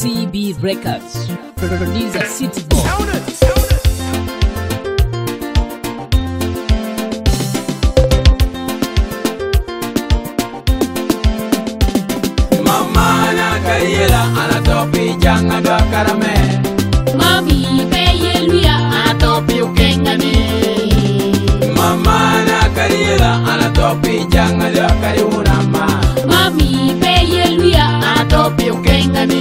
CB Records. Producer City Boy. Mama na kariela ana topi janga do karame. Mami peyeluya ana topi ukengani. Mama na kariela ana topi janga do kariunama. Mami peyeluya ana topi ukengani.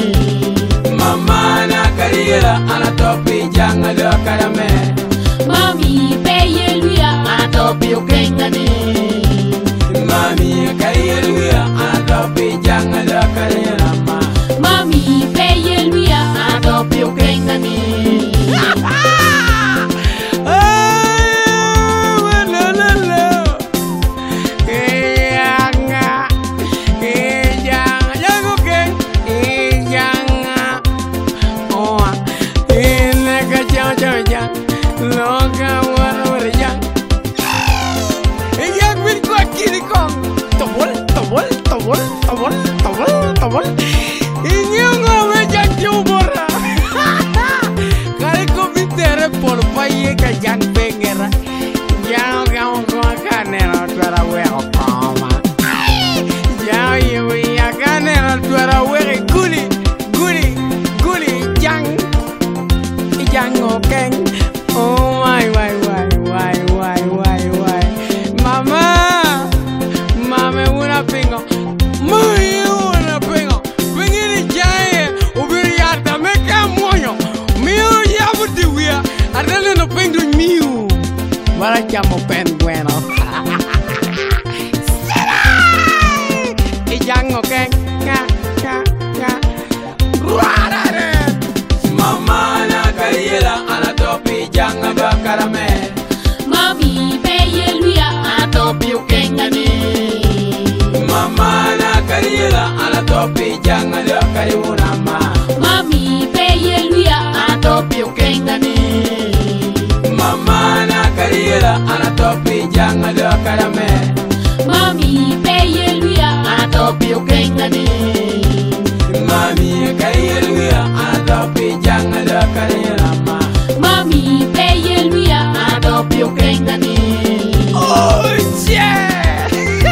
Mama na kariela ana topi janga do karame. Mami peyeluya ana topi ukengani. Mami kariela ana topi janga do kariunama. Mami peyeluya ana topi ukengani. Oh why mama una pingo muy una pingo vengiri jaye ubiri yata meka moyo miu ya budiwia adele no pingo miu wala chamo pen bueno ijango ken mama na kariela ana topi janga do karame. Mami peyeluya ana topi ukengani. Mama na kariela ana topi janga do kariunama. Mami peyeluya ana topi ukengani. Mama na kariela ana topi janga do karame. Mami peyeluya ana topi ukengani. Mami kariela ana topi janga do kariunama. Mami peyeluya ana topi ukengani. Oh yeah!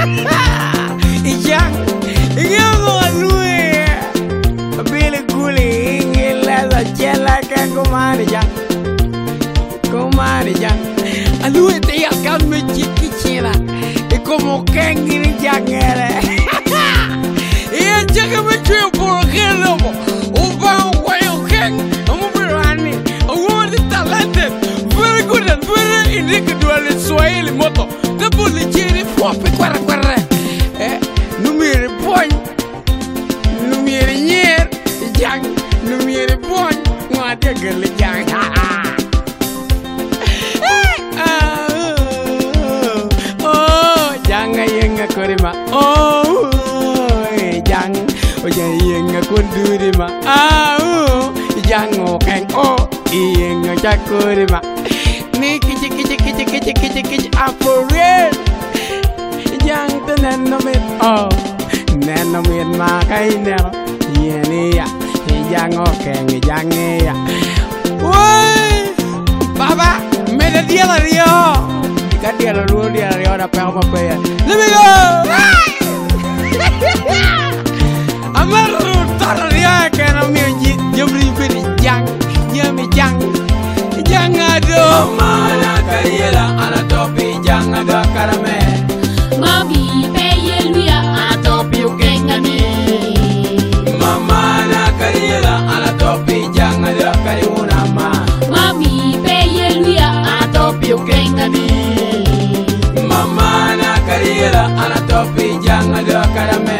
Yang alue bile guli ingela chela kan kumari jang alue te ya kan me chiki chela e como kengiri jangere e jaga me chue por gelo o ba o keng o berani o want talented very good and very individual Swahili moto the bully chiri popi kwara numere boy numere nyer jang numere boy ngade gele jang oh janga yenga korima oh jang o jang yenga kondurima jang o kan o yenga chakorima ni kichi apore jang tenen no mit oh nen no mit ma kai nero yeni ya jang o kan jang ya oi baba me de dia la rio ka dia la rio da pa ma pe let me go amaru tar ria ka no mi jobri pe jang yemi jang ado mama na kariela ana topi jang ado karame. Mami peyeluya ana topi ukengani. Mama na kariela ana topi jang ado kariunama. Mami peyeluya ana topi ukengani. Mama na kariela ana topi jang ado karame.